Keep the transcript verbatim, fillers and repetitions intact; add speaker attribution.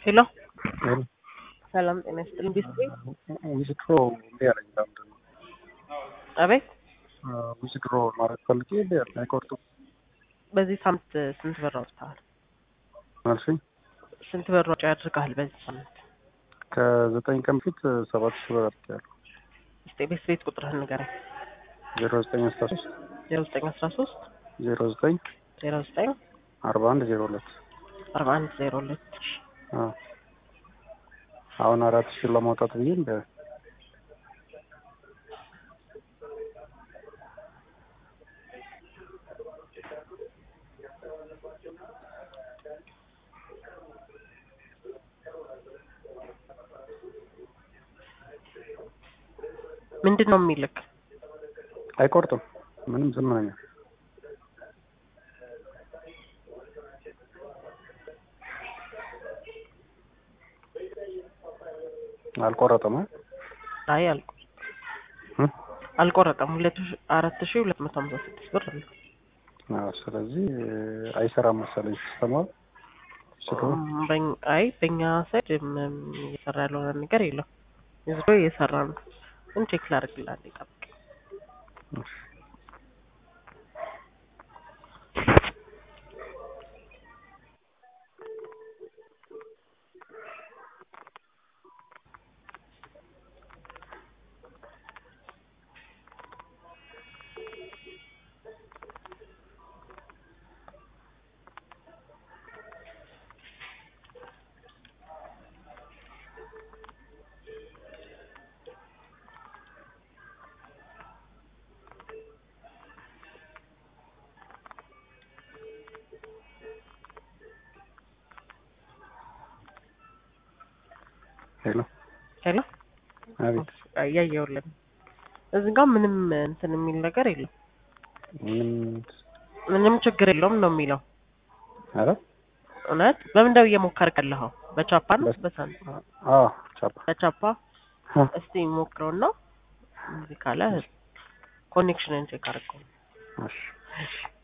Speaker 1: ሄሎ
Speaker 2: ሄሎ
Speaker 1: ሰላም ጤና ይስጥልኝ። ቢስቲ
Speaker 2: ዊዝድሮ ሊያረኝ ለምንድን ነው?
Speaker 1: አቤት
Speaker 2: ዊዝድሮ ማድረግ ፈልጌ ሊያር አይቆርጡም።
Speaker 1: በዚህ ሳምንት ስንት ብር አውጥተሃል?
Speaker 2: መልሲ
Speaker 1: ስንት ብር ወጪ አድርገሃል በዚህ ሳምንት?
Speaker 2: ከዘጠኝ ቀን በፊት ሰባት ሺህ ብር አድርጌያለሁ።
Speaker 1: እስቲ ቤት ቤት ቁጥርህን ንገረኝ።
Speaker 2: ዜሮ ዘጠኝ አስራ ሶስት
Speaker 1: ዜሮ ዘጠኝ አስራ ሶስት
Speaker 2: ዜሮ ዘጠኝ
Speaker 1: ዜሮ ዘጠኝ
Speaker 2: አርባ አንድ ዜሮ ሁለት
Speaker 1: አርባ አንድ ዜሮ ሁለት
Speaker 2: አሁን አራት ሺህ ለማውጣት ብዬ እንደ
Speaker 1: ምንድን ነው የሚልክ?
Speaker 2: አይቆርጥም ምንም ዝም ነው። አልቆረጠም።
Speaker 1: አይ አልቆረጠም አልቆረጠም። ሁለት ሺህ አራት ሺህ ሁለት መቶ ሃምሳ ስድስት ብር ነው።
Speaker 2: አዎ ስለዚህ አይሰራም መሰለኝ ሲስተማ።
Speaker 1: አይ በእኛ ሳይድ እየሰራ ያለው ነገር የለም። ይዞ እየሰራ ነው። ግን ቼክ ላድርግልህ አንዴ ጠብቅ።
Speaker 2: ሄሎ
Speaker 1: ሄሎ
Speaker 2: አቤት።
Speaker 1: አያየውልን እዚህ ጋር ምንም እንትን የሚል ነገር የለም።
Speaker 2: ምንም
Speaker 1: ምንም ችግር የለውም ነው የሚለው።
Speaker 2: አረ
Speaker 1: እውነት በምንድነው እየሞከርክ ያለኸው? በቻፓ ነው በሳንት?
Speaker 2: አዎ ቻፓ
Speaker 1: በቻፓ። እስቲ ሞክረውና እዚህ ካለ ኮኔክሽንን ቼክ አድርገው።
Speaker 2: እሺ